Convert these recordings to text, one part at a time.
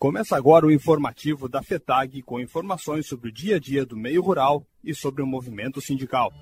Começa agora o informativo da FETAG com informações sobre o dia a dia do meio rural e sobre o movimento sindical.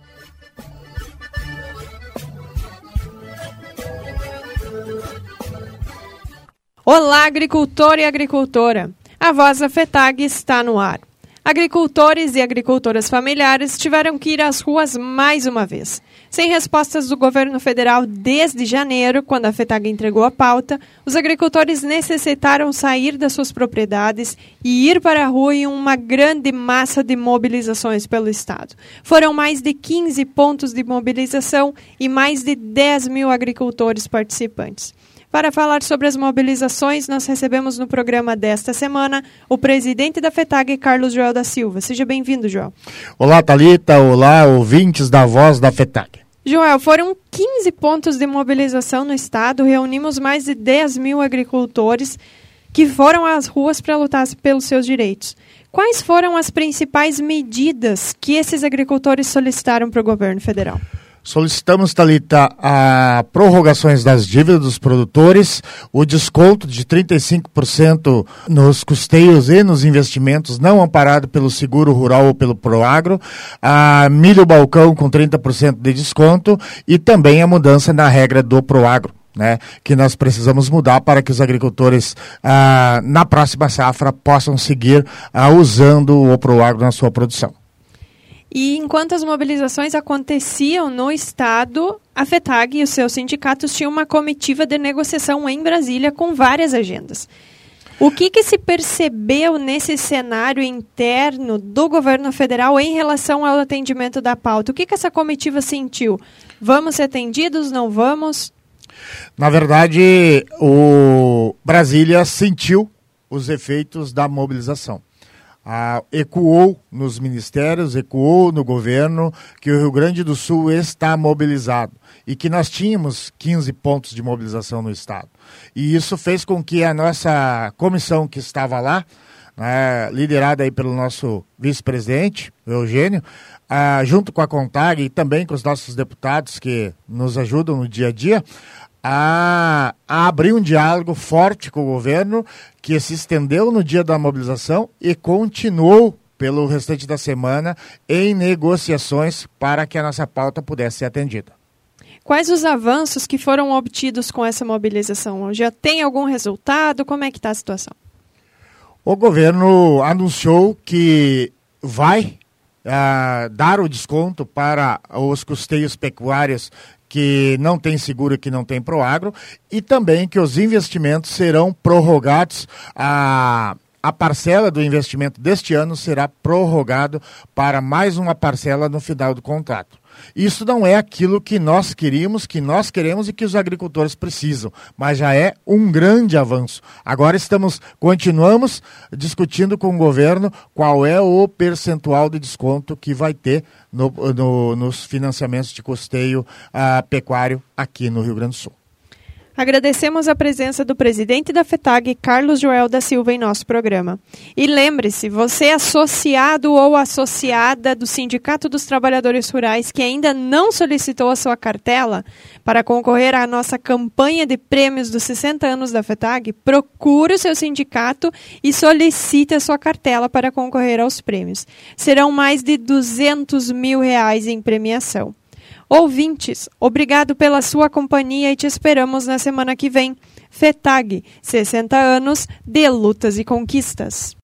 Olá, agricultor e agricultora! A voz da FETAG está no ar. Agricultores e agricultoras familiares tiveram que ir às ruas mais uma vez. Sem respostas do governo federal desde janeiro, quando a FETAG entregou a pauta, os agricultores necessitaram sair das suas propriedades e ir para a rua em uma grande massa de mobilizações pelo Estado. Foram mais de 15 pontos de mobilização e mais de 10 mil agricultores participantes. Para falar sobre as mobilizações, nós recebemos no programa desta semana o presidente da FETAG, Carlos Joel da Silva. Seja bem-vindo, Joel. Olá, Thalita. Olá, ouvintes da voz da FETAG. Joel, foram 15 pontos de mobilização no estado, reunimos mais de 10 mil agricultores que foram às ruas para lutar pelos seus direitos. Quais foram as principais medidas que esses agricultores solicitaram para o governo federal? Solicitamos, Thalita, a prorrogações das dívidas dos produtores, o desconto de 35% nos custeios e nos investimentos não amparado pelo seguro rural ou pelo Proagro, a milho balcão com 30% de desconto e também a mudança na regra do Proagro, né, que nós precisamos mudar para que os agricultores na próxima safra possam seguir usando o Proagro na sua produção. E enquanto as mobilizações aconteciam no estado, a FETAG e os seus sindicatos tinham uma comitiva de negociação em Brasília com várias agendas. O que se percebeu nesse cenário interno do governo federal em relação ao atendimento da pauta? O que essa comitiva sentiu? Vamos ser atendidos? Não vamos? Na verdade, o Brasília sentiu os efeitos da mobilização. Ecoou nos ministérios, ecoou no governo que o Rio Grande do Sul está mobilizado e que nós tínhamos 15 pontos de mobilização no estado. E isso fez com que a nossa comissão que estava lá, liderada aí pelo nosso vice-presidente, o Eugênio, junto com a CONTAG e também com os nossos deputados que nos ajudam no dia a dia, a abrir um diálogo forte com o governo que se estendeu no dia da mobilização e continuou pelo restante da semana em negociações para que a nossa pauta pudesse ser atendida. Quais os avanços que foram obtidos com essa mobilização? Já tem algum resultado? Como é que está a situação? O governo anunciou que vai dar o desconto para os custeios pecuários que não tem seguro e que não tem Proagro, e também que os investimentos serão prorrogados, a parcela do investimento deste ano será prorrogado para mais uma parcela no final do contrato. Isso não é aquilo que nós queríamos, que nós queremos e que os agricultores precisam, mas já é um grande avanço. Agora continuamos discutindo com o governo qual é o percentual de desconto que vai ter nos financiamentos de custeio pecuário aqui no Rio Grande do Sul. Agradecemos a presença do presidente da FETAG, Carlos Joel da Silva, em nosso programa. E lembre-se, você é associado ou associada do Sindicato dos Trabalhadores Rurais que ainda não solicitou a sua cartela para concorrer à nossa campanha de prêmios dos 60 anos da FETAG, procure o seu sindicato e solicite a sua cartela para concorrer aos prêmios. Serão mais de R$200 mil em premiação. Ouvintes, obrigado pela sua companhia e te esperamos na semana que vem. FETAG, 60 anos de lutas e conquistas.